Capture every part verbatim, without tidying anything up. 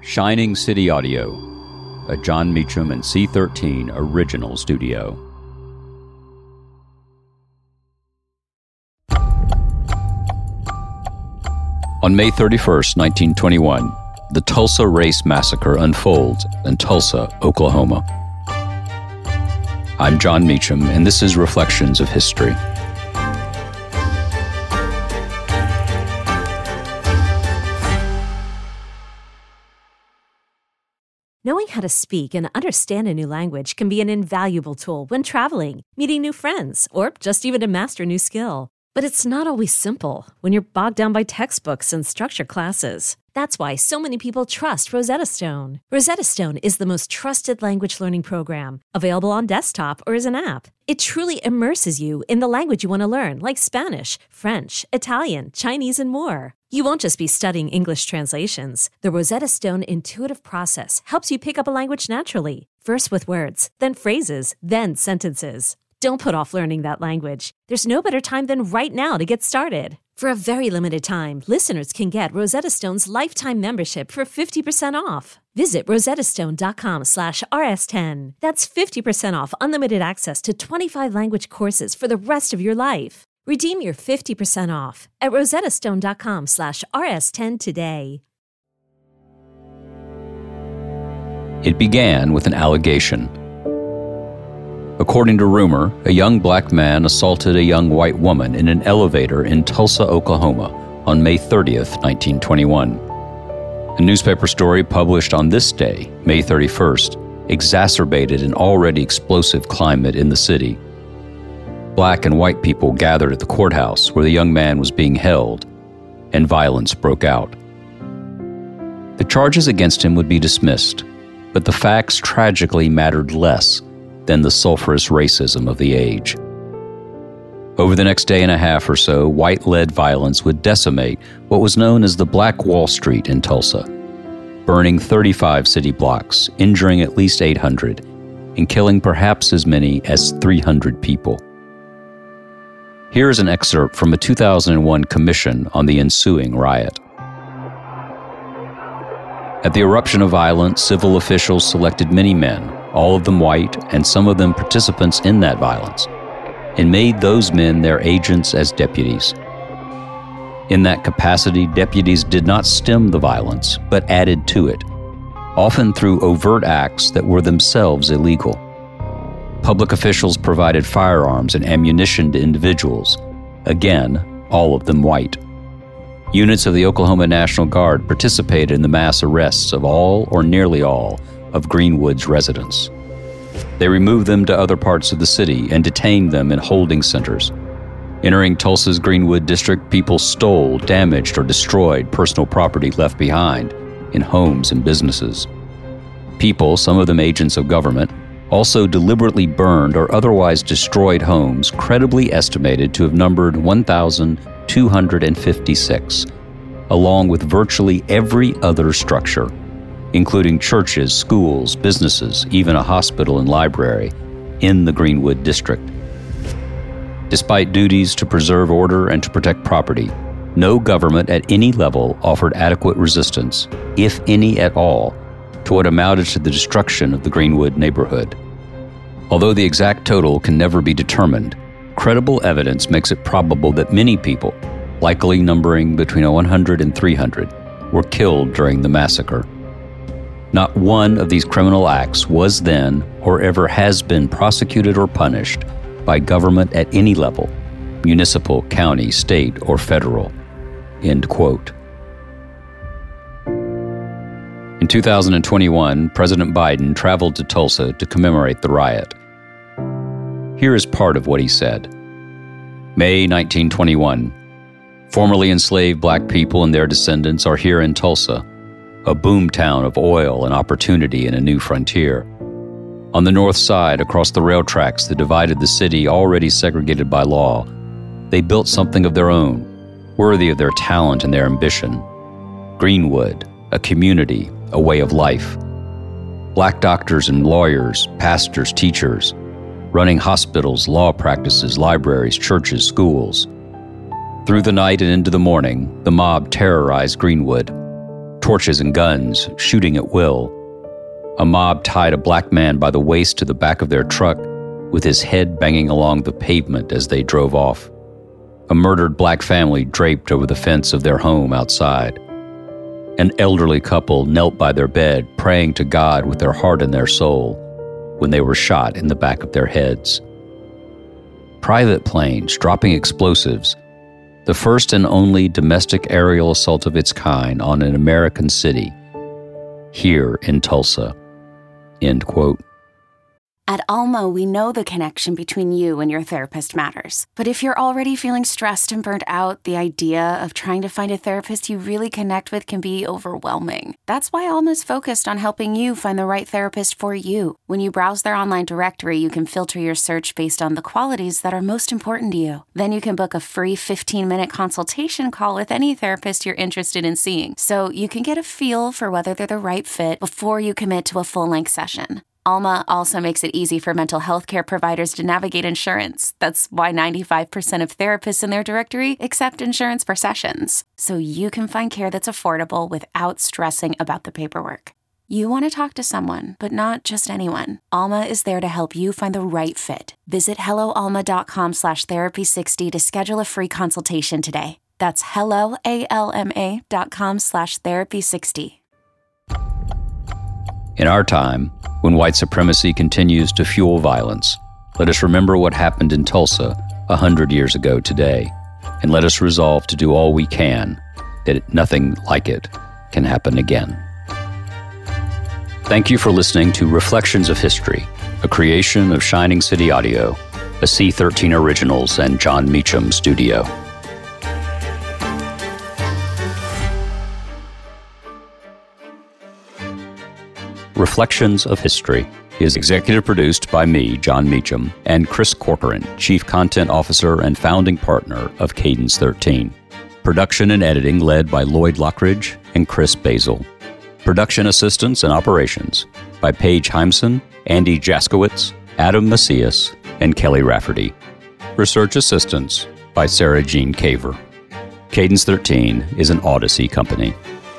Shining City Audio, a Jon Meacham and C thirteen original studio. On May thirty-first, nineteen twenty-one, the Tulsa Race Massacre unfolds in Tulsa, Oklahoma. I'm Jon Meacham, and this is Reflections of History. Knowing how to speak and understand a new language can be an invaluable tool when traveling, meeting new friends, or just even to master a new skill. But it's not always simple when you're bogged down by textbooks and structured classes. That's why so many people trust Rosetta Stone. Rosetta Stone is the most trusted language learning program, available on desktop or as an app. It truly immerses you in the language you want to learn, like Spanish, French, Italian, Chinese, and more. You won't just be studying English translations. The Rosetta Stone intuitive process helps you pick up a language naturally, first with words, then phrases, then sentences. Don't put off learning that language. There's no better time than right now to get started. For a very limited time, listeners can get Rosetta Stone's lifetime membership for fifty percent off. Visit rosettastone.com slash rs10. That's fifty percent off unlimited access to twenty-five language courses for the rest of your life. Redeem your fifty percent off at rosettastone.com slash rs10 today. It began with an allegation. According to rumor, a young black man assaulted a young white woman in an elevator in Tulsa, Oklahoma on May thirtieth, nineteen twenty-one. A newspaper story published on this day, May thirty-first, exacerbated an already explosive climate in the city. Black and white people gathered at the courthouse where the young man was being held, and violence broke out. The charges against him would be dismissed, but the facts tragically mattered less than the sulfurous racism of the age. Over the next day and a half or so, white-led violence would decimate what was known as the Black Wall Street in Tulsa, burning thirty-five city blocks, injuring at least eight hundred, and killing perhaps as many as three hundred people. Here is an excerpt from a two thousand one commission on the ensuing riot. At the eruption of violence, civil officials selected many men, all of them white, and some of them participants in that violence, and made those men their agents as deputies. In that capacity, deputies did not stem the violence, but added to it, often through overt acts that were themselves illegal. Public officials provided firearms and ammunition to individuals, again, all of them white. Units of the Oklahoma National Guard participated in the mass arrests of all or nearly all of Greenwood's residents. They removed them to other parts of the city and detained them in holding centers. Entering Tulsa's Greenwood district, people stole, damaged, or destroyed personal property left behind in homes and businesses. People, some of them agents of government, also deliberately burned or otherwise destroyed homes credibly estimated to have numbered one thousand two hundred fifty-six, along with virtually every other structure, including churches, schools, businesses, even a hospital and library, in the Greenwood district. Despite duties to preserve order and to protect property, no government at any level offered adequate resistance, if any at all, to what amounted to the destruction of the Greenwood neighborhood. Although the exact total can never be determined, credible evidence makes it probable that many people, likely numbering between one hundred and three hundred, were killed during the massacre. Not one of these criminal acts was then or ever has been prosecuted or punished by government at any level, municipal, county, state, or federal. End quote. In two thousand twenty-one, President Biden traveled to Tulsa to commemorate the riot. Here is part of what he said. May nineteen twenty-one. Formerly enslaved black people and their descendants are here in Tulsa, a boomtown of oil and opportunity in a new frontier. On the north side, across the rail tracks that divided the city already segregated by law, they built something of their own, worthy of their talent and their ambition. Greenwood, a community, a way of life. Black doctors and lawyers, pastors, teachers, running hospitals, law practices, libraries, churches, schools. Through the night and into the morning, the mob terrorized Greenwood, torches and guns, shooting at will. A mob tied a black man by the waist to the back of their truck, with his head banging along the pavement as they drove off. A murdered black family draped over the fence of their home outside. An elderly couple knelt by their bed, praying to God with their heart and their soul, when they were shot in the back of their heads. Private planes dropping explosives, the first and only domestic aerial assault of its kind on an American city, here in Tulsa. End quote. At Alma, we know the connection between you and your therapist matters. But if you're already feeling stressed and burnt out, the idea of trying to find a therapist you really connect with can be overwhelming. That's why Alma's focused on helping you find the right therapist for you. When you browse their online directory, you can filter your search based on the qualities that are most important to you. Then you can book a free fifteen-minute consultation call with any therapist you're interested in seeing, so you can get a feel for whether they're the right fit before you commit to a full-length session. Alma also makes it easy for mental health care providers to navigate insurance. That's why ninety-five percent of therapists in their directory accept insurance for sessions, so you can find care that's affordable without stressing about the paperwork. You want to talk to someone, but not just anyone. Alma is there to help you find the right fit. Visit helloalma.com slash therapy60 to schedule a free consultation today. That's helloalma dot com slash therapy60. In our time, when white supremacy continues to fuel violence, let us remember what happened in Tulsa a hundred years ago today, and let us resolve to do all we can that nothing like it can happen again. Thank you for listening to Reflections of History, a creation of Shining City Audio, a C thirteen Originals and John Meacham studio. Reflections of History is executive produced by me, John Meacham, and Chris Corcoran, Chief Content Officer and founding partner of Cadence thirteen. Production and editing led by Lloyd Lockridge and Chris Basil. Production assistance and operations by Paige Heimson, Andy Jaskowitz, Adam Macias, and Kelly Rafferty. Research assistance by Sarah Jean Caver. Cadence thirteen is an Odyssey company.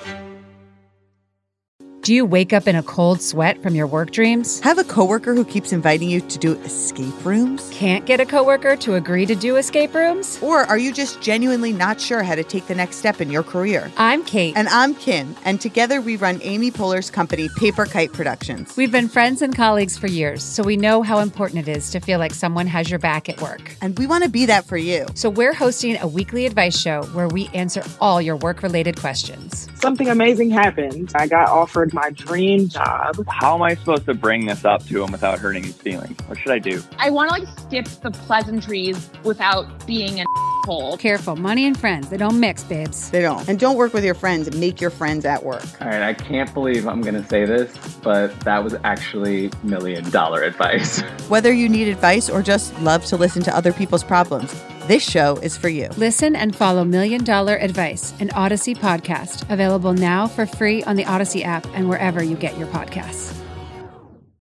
Do you wake up in a cold sweat from your work dreams? Have a coworker who keeps inviting you to do escape rooms? Can't get a coworker to agree to do escape rooms? Or are you just genuinely not sure how to take the next step in your career? I'm Kate. And I'm Kim, and together we run Amy Poehler's company, Paper Kite Productions. We've been friends and colleagues for years, so we know how important it is to feel like someone has your back at work. And we want to be that for you. So we're hosting a weekly advice show where we answer all your work-related questions. Something amazing happened. I got offered my dream job. How am I supposed to bring this up to him without hurting his feelings? What should I do? I want to like skip the pleasantries without being an asshole. Careful, money and friends, they don't mix, babes. They don't. And don't work with your friends. Make your friends at work. All right, I can't believe I'm going to say this, but that was actually million dollar advice. Whether you need advice or just love to listen to other people's problems, this show is for you. Listen and follow Million Dollar Advice, an Odyssey podcast, available now for free on the Odyssey app and wherever you get your podcasts.